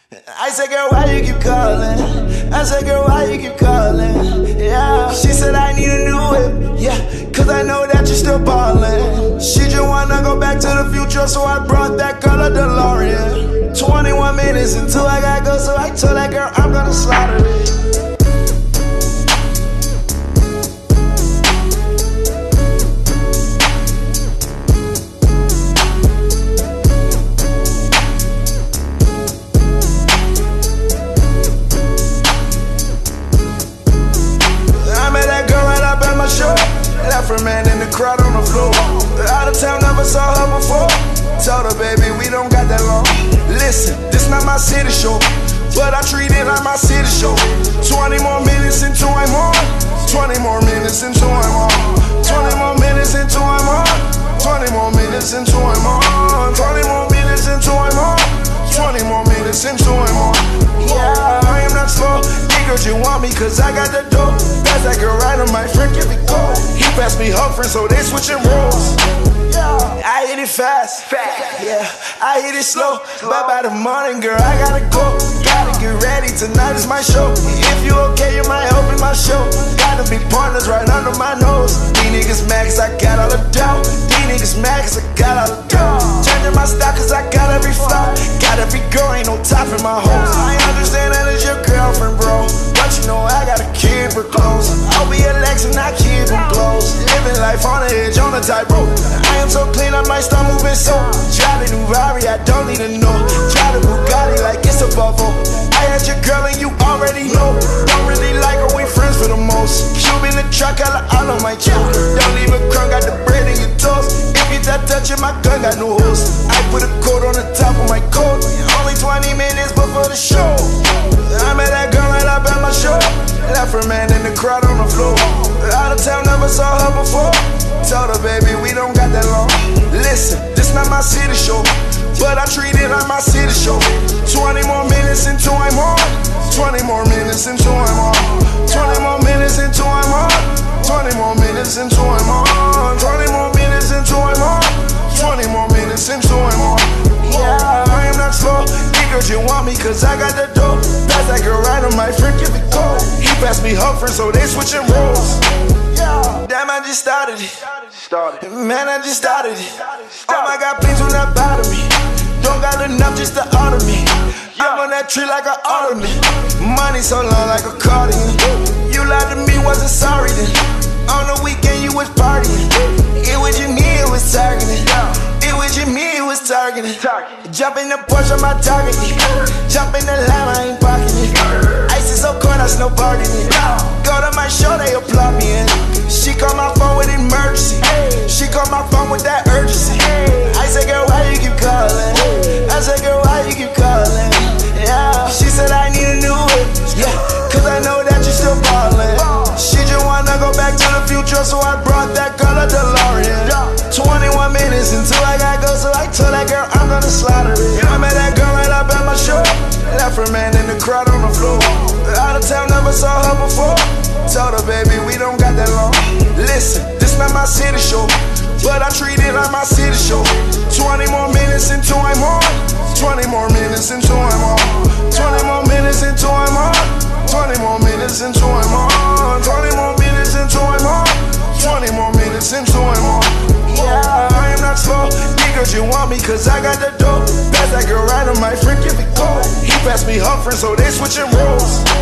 I said, girl, why you keep calling? I said, girl, why you keep calling? Yeah. She said, I need a new whip. Yeah, cause I know that you're still ballin'. She just wanna go back to the future, so I brought that color DeLorean. 21 minutes until I gotta go, so I told that girl I'm gonna slaughter it. Left her man in the crowd on the floor. Out of town, never saw her before. Told her, baby, we don't got that long. Listen, this not my city show, but I treat it like my city show. 20 more minutes until I'm on. 20 more minutes until I'm on. 20 more minutes until I'm on. 20 more minutes until I'm on. 20 more minutes until I'm on. 20 more minutes until I'm on. Yeah, I am not slow. Niggas, you want me cause I got the dope. Pass that girl right on my friend, give it go. He passed me her friend, so they switching roles. I hit it fast, yeah, I hit it slow. But by the morning, girl, I gotta go. Gotta get ready, tonight is my show. If you okay, you might open my show. Gotta be partners right under my nose. These niggas mad cause I got all the doubt. These niggas mad cause I got all the doubt. Changing my style cause I got every flaw. Got every girl, ain't no top in my hose. I understand that it's your girlfriend, bro, but you know I gotta keep her close. I'll be Alex and I keep her close. Living life on the edge, on the tightrope. I am so clean, I might start moving so. Try the new Rari, I don't need to know. Try the Bugatti like it's a Volvo. I had your girl and you already know. Don't really like her, we friends for the most. Cube in the truck, all on my chill. Don't leave a crumb, got the bread in your toast. If you start touching my gun, got no host. I put a coat on the top of my coat. Only 20 minutes before the show. I met that girl right up at my show. Left her man in the crowd on the floor. Out of town, never saw her before. Told her, baby, we don't got that long. Listen, this not my city show, but I treat it like my city show. 20 more minutes until I'm on. 20 more minutes until I'm on. 20 more minutes until I'm on. 20 more minutes until I'm on. 20 more minutes until I'm on. 20 more minutes until I'm on. Yeah, I am not slow. Niggas, you want me cause I got the dope. Pass that girl right on my friend, give it go. He passed me her friend, so they switching roles. Damn, I just started it. Man, I just started it. I got things when that bother me. Don't got enough just to honor me. I'm on that tree like an ornament. Money so long like a cardigan. You lied to me, wasn't sorry then. On the weekend you was partying. It was your me, it was targeting. It was your me, it was targeting. Jump in the Porsche, I'm not targeting. Jump in the line, I ain't parking it. Ice is so cold, I snowboarding it. Go to my show, they applaud me in. She called my phone with emergency. She called my phone with that urgency. I said, girl, why you keep calling? I said, girl, why you keep calling? Yeah. She said, I need a new whip. Yeah, cause I know that you're still ballin'. She just wanna go back to the future, so I brought that color DeLorean. 21 minutes until I gotta go, so I told that girl I'm gonna slaughter it. I met that girl right up at my show. Left her man in the crowd on the floor. Out of town, never saw her before. Told her, baby, we don't got that long. Listen, this not my city show, but I treat it like my city show. 20 more minutes until I'm on. 20 more minutes until I'm on. 20 more minutes until I'm on. 20 more minutes until I'm on. 20 more minutes until I'm on. 20 more minutes until I'm on. Yeah, I am not slow. Niggas, you want me cause I got the dope. Pass that girl right on my friend, give it go. He passed me her friend, so they switching roles.